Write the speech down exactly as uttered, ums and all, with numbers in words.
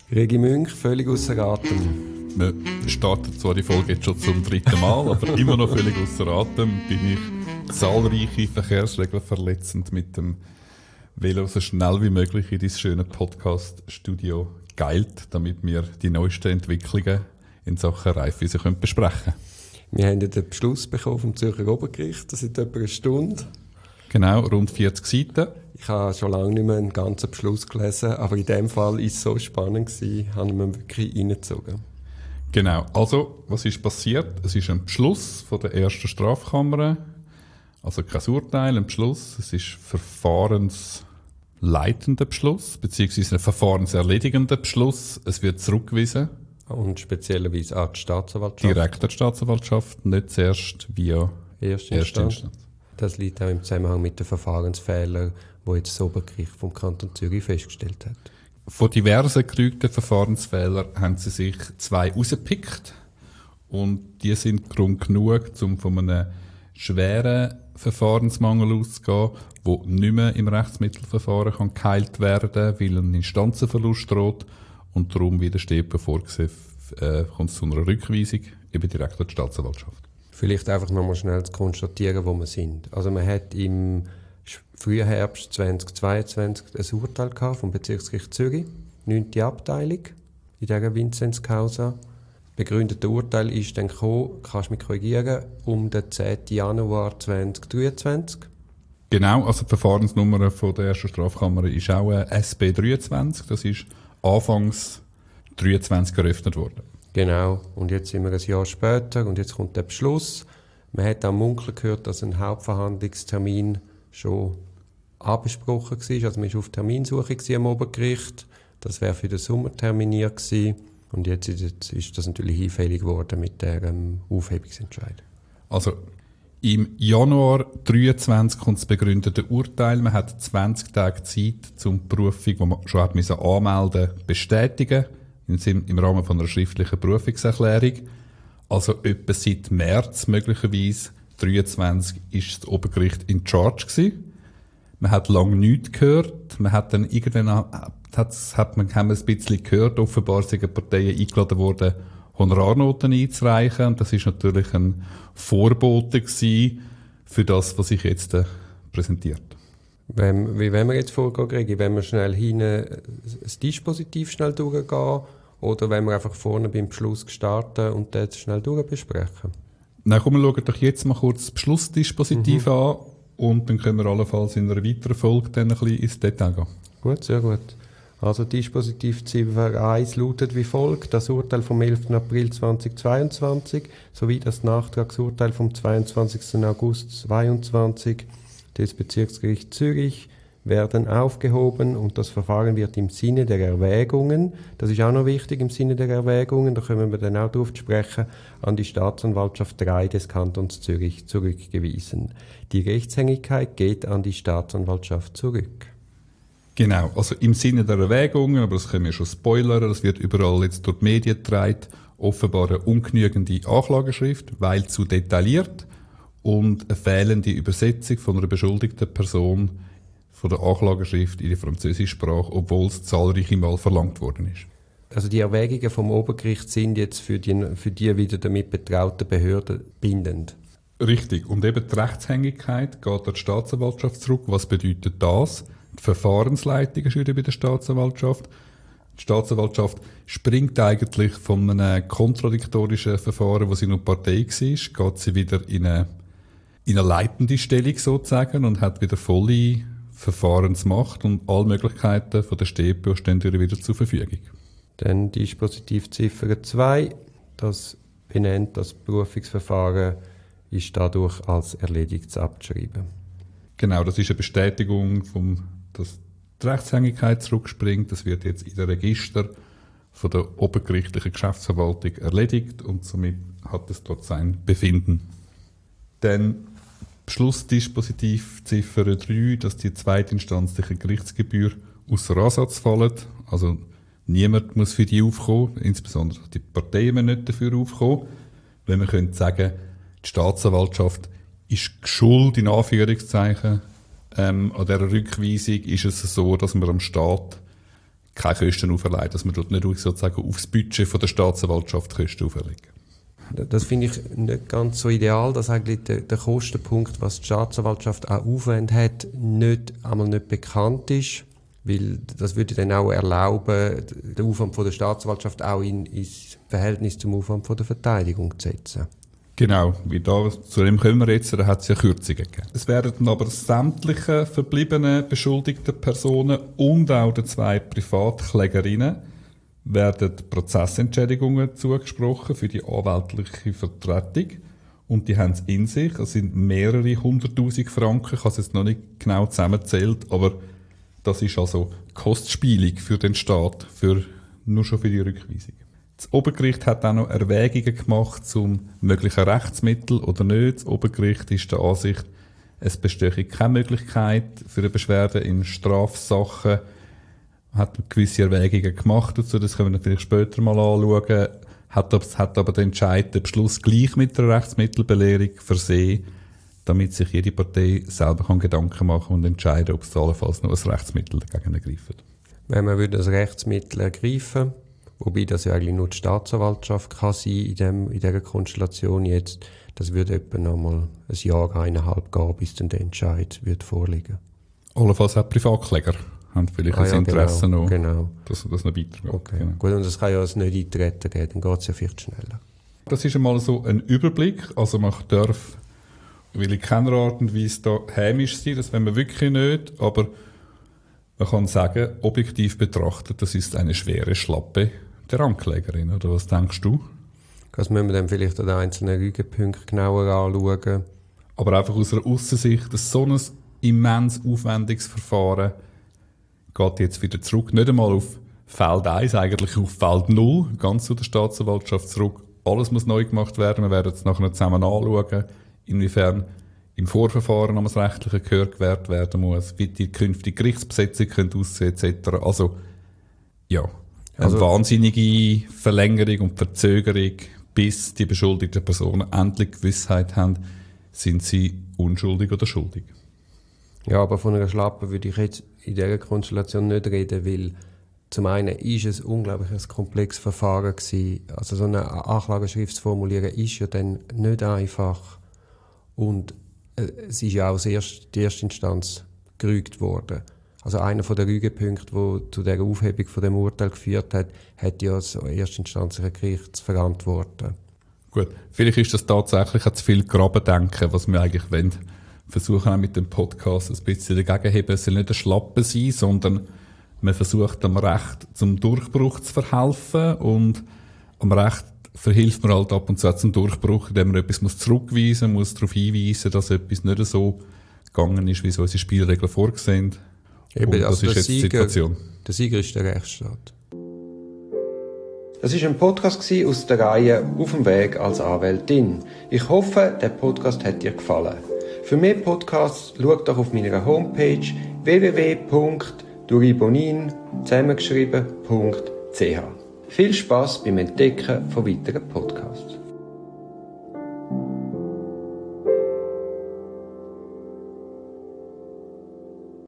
Regi Münch, völlig ausser Atem. Wir starten zwar die Folge jetzt schon zum dritten Mal, aber immer noch völlig ausser Atem bin ich zahlreiche Verkehrsregeln verletzend mit dem Velo so schnell wie möglich in dein schönes Podcast-Studio geeilt, damit wir die neuesten Entwicklungen in Sachen Reifeisen können besprechen können. Wir haben den Beschluss bekommen vom Zürcher Obergericht, das ist etwa eine Stunde. Genau, rund vierzig Seiten. Ich habe schon lange nicht mehr einen ganzen Beschluss gelesen, aber in dem Fall war es so spannend, haben wir wirklich reingezogen. Genau, also was ist passiert? Es ist ein Beschluss von der ersten Strafkammer, also kein Urteil, ein Beschluss. Es ist verfahrensleitender Beschluss, beziehungsweise ein verfahrenserledigender Beschluss. Es wird zurückgewiesen. Und speziellerweise an die Staatsanwaltschaft. Direkt an die Staatsanwaltschaft, nicht zuerst via Erste Erste Instanz. Instanz. Das liegt auch im Zusammenhang mit den Verfahrensfehlern, die jetzt das Obergericht vom Kanton Zürich festgestellt hat. Von diversen gerügten Verfahrensfehlern haben sie sich zwei rausgepickt. Und die sind Grund genug, um von einem schweren Verfahrensmangel auszugehen, der nicht mehr im Rechtsmittelverfahren kann geheilt werden kann, weil ein Instanzenverlust droht. Und darum widersteht, bevor gesehen, äh, kommt es zu einer Rückweisung, eben direkt an die Staatsanwaltschaft. Vielleicht einfach nochmal schnell zu konstatieren, wo wir sind. Also man hat im Frühherbst zweitausendzweiundzwanzig ein Urteil gehabt vom Bezirksgericht Zürich, neunte Abteilung, in dieser Vinzenz-Causa. Begründetes Urteil ist dann gekommen, kannst du mich korrigieren, um den zehnten Januar zweitausenddreiundzwanzig. Genau, also die Verfahrensnummer von der ersten Strafkammer ist auch S B dreiundzwanzig, das ist anfangs dreiundzwanzig eröffnet worden. Genau, und jetzt sind wir ein Jahr später und jetzt kommt der Beschluss. Man hat am Munkeln gehört, dass ein Hauptverhandlungstermin schon abgesprochen war. Also man war auf Terminsuche am Obergericht. Das wäre für den Sommer terminiert gewesen. Und jetzt ist, ist das natürlich hinfällig geworden mit dem Aufhebungsentscheid. Also im Januar zweitausenddreiundzwanzig kommt das begründete Urteil. Man hat zwanzig Tage Zeit, um die Berufung, die man schon hat müssen anmelden, bestätigen. Im Rahmen von einer schriftlichen Berufungserklärung. Also etwa seit März möglicherweise dreiundzwanzig ist das Obergericht in Charge gewesen. Man hat lange nichts gehört. Man hat dann irgendwann hat, hat man, haben wir ein bisschen gehört, offenbar sind Parteien eingeladen worden, Honorarnoten einzureichen. Und das ist natürlich ein Vorbote gewesen für das, was sich jetzt äh, präsentiert. Wenn, wie wollen wir jetzt vorgehen, Gregi? Wenn wir schnell hinten das Dispositiv schnell durchgehen oder wenn wir einfach vorne beim Beschluss starten und das schnell durchbesprechen? Na komm, wir schauen doch jetzt mal kurz das Beschlussdispositiv mhm. an und dann können wir allenfalls in einer weiteren Folge dann ein bisschen ins Detail gehen. Gut, sehr gut. Also Dispositivziffer eins lautet wie folgt: Das Urteil vom elften April zweitausendzweiundzwanzig sowie das Nachtragsurteil vom zweiundzwanzigsten August zweitausendzweiundzwanzig des Bezirksgerichts Zürich werden aufgehoben und das Verfahren wird im Sinne der Erwägungen, das ist auch noch wichtig, im Sinne der Erwägungen, da können wir dann auch drauf sprechen, an die Staatsanwaltschaft drei des Kantons Zürich zurückgewiesen. Die Rechtshängigkeit geht an die Staatsanwaltschaft zurück. Genau, also im Sinne der Erwägungen, aber das können wir schon spoilern, das wird überall jetzt durch die Medien getragen, offenbar eine ungenügende Anklageschrift, weil zu detailliert und eine fehlende Übersetzung von einer beschuldigten Person von der Anklageschrift in die französische Sprache, obwohl es zahlreiche Mal verlangt worden ist. Also die Erwägungen vom Obergericht sind jetzt für die, für die wieder damit betrauten Behörden bindend. Richtig. Und eben die Rechtshängigkeit geht an die Staatsanwaltschaft zurück. Was bedeutet das? Die Verfahrensleitung ist wieder bei der Staatsanwaltschaft. Die Staatsanwaltschaft springt eigentlich von einem kontradiktorischen Verfahren, wo sie noch Partei war, geht sie wieder in eine, in eine leitende Stellung sozusagen und hat wieder volle Verfahrensmacht und alle Möglichkeiten von der StPO stehen ihr wieder zur Verfügung. Dann Dispositivziffer zwei, das benennt, das Berufungsverfahren ist dadurch als erledigt abzuschreiben. Genau, das ist eine Bestätigung, vom, dass die Rechtshängigkeit zurückspringt. Das wird jetzt in den Register von der obergerichtlichen Geschäftsverwaltung erledigt und somit hat es dort sein Befinden. Dann Beschlussdispositiv Ziffer drei, dass die zweitinstanzliche Gerichtsgebühr ausser Ansatz fallen. Also niemand muss für die aufkommen, insbesondere die Parteien müssen nicht dafür aufkommen. Wenn man könnte sagen, die Staatsanwaltschaft ist schuld, in Anführungszeichen, ähm, an dieser Rückweisung, ist es so, dass man am Staat keine Kosten auferlegt, dass man dort nicht sozusagen aufs Budget von der Staatsanwaltschaft Kosten auferlegen. Das finde ich nicht ganz so ideal, dass eigentlich der, der Kostenpunkt, was die Staatsanwaltschaft auch Aufwand hat, nicht, einmal nicht bekannt ist, weil das würde dann auch erlauben, den Aufwand von der Staatsanwaltschaft auch in, ins Verhältnis zum Aufwand von der Verteidigung zu setzen. Genau, wie da, zu dem kommen wir jetzt, da hat es ja Kürzungen gegeben. Es werden dann aber sämtliche verbliebenen beschuldigten Personen und auch den zwei Privatklägerinnen werden Prozessentschädigungen zugesprochen für die anwältliche Vertretung. Und die haben es in sich. Es sind mehrere hunderttausend Franken. Ich habe es jetzt noch nicht genau zusammengezählt, aber das ist also kostspielig für den Staat, für, nur schon für die Rückweisung. Das Obergericht hat auch noch Erwägungen gemacht zum möglichen Rechtsmittel oder nicht. Das Obergericht ist der Ansicht, es bestehe keine Möglichkeit für eine Beschwerde in Strafsachen. Hat gewisse Erwägungen gemacht dazu, das können wir vielleicht später mal anschauen. Hat aber, hat aber den Entscheid, den Beschluss gleich mit der Rechtsmittelbelehrung versehen, damit sich jede Partei selber kann Gedanken machen und entscheiden, ob es allenfalls noch ein Rechtsmittel dagegen ergreifen. Wenn man würde das Rechtsmittel ergreifen, wobei das ja eigentlich nur die Staatsanwaltschaft kann sein in, dem, in dieser Konstellation jetzt, das würde etwa noch mal ein Jahr, eineinhalb gehen, bis dann der Entscheid wird vorliegen. Allenfalls auch Privatkläger haben vielleicht ah, ein ja, Interesse genau, noch, genau. dass das noch weitergeht. Okay. Genau. Gut, und es kann ja ein Nicht-Eintreten geben, dann geht es ja viel schneller. Das ist einmal so ein Überblick, also man darf, will in keiner Art und Weise da hämisch sein, das wollen wir wirklich nicht, aber man kann sagen, objektiv betrachtet, das ist eine schwere Schlappe der Anklägerin, oder was denkst du? Das müssen wir dann vielleicht an den einzelnen Rügenpunkten genauer anschauen. Aber einfach aus einer Aussensicht, dass so ein immens aufwendiges Verfahren geht jetzt wieder zurück, nicht einmal auf Feld eins, eigentlich auf Feld null, ganz zu der Staatsanwaltschaft zurück. Alles muss neu gemacht werden, wir werden es nachher zusammen anschauen, inwiefern im Vorverfahren noch das rechtliche Gehör gewährt werden muss, wie die künftige Gerichtsbesetzung könnte aussehen, et cetera. Also, ja, eine also, wahnsinnige Verlängerung und Verzögerung, bis die beschuldigten Personen endlich Gewissheit haben, sind sie unschuldig oder schuldig. Ja, aber von einer Schlappe würde ich jetzt in dieser Konstellation nicht reden, weil zum einen ist es unglaublich ein komplexes Verfahren gewesen. Also so eine Anklageschrift zu formulieren ist ja dann nicht einfach. Und äh, es ist ja auch erst, die erste Instanz gerügt worden. Also einer von den Rügepunkten, der zu dieser Aufhebung von dem Urteil geführt hat, hat ja das erstinstanzliche Gericht zu verantworten. Gut, vielleicht ist das tatsächlich zu viel Grabendenken, was wir eigentlich wollen. Versuchen auch mit dem Podcast ein bisschen dagegen heben. Es soll nicht ein Schlappen sein, sondern man versucht am Recht zum Durchbruch zu verhelfen und am Recht verhilft man halt ab und zu auch zum Durchbruch, indem man etwas muss zurückweisen muss, darauf hinweisen, dass etwas nicht so gegangen ist, wie es unsere Spielregeln vorgesehen. Eben, und das also ist jetzt Sieger, die Situation. Der Sieger ist der Rechtsstaat. Das war ein Podcast aus der Reihe «Auf dem Weg als Anwältin». Ich hoffe, der Podcast hat dir gefallen. Für mehr Podcasts schau doch auf meiner Homepage w w w punkt duribonin zusammengeschrieben punkt c h. Viel Spass beim Entdecken von weiteren Podcasts.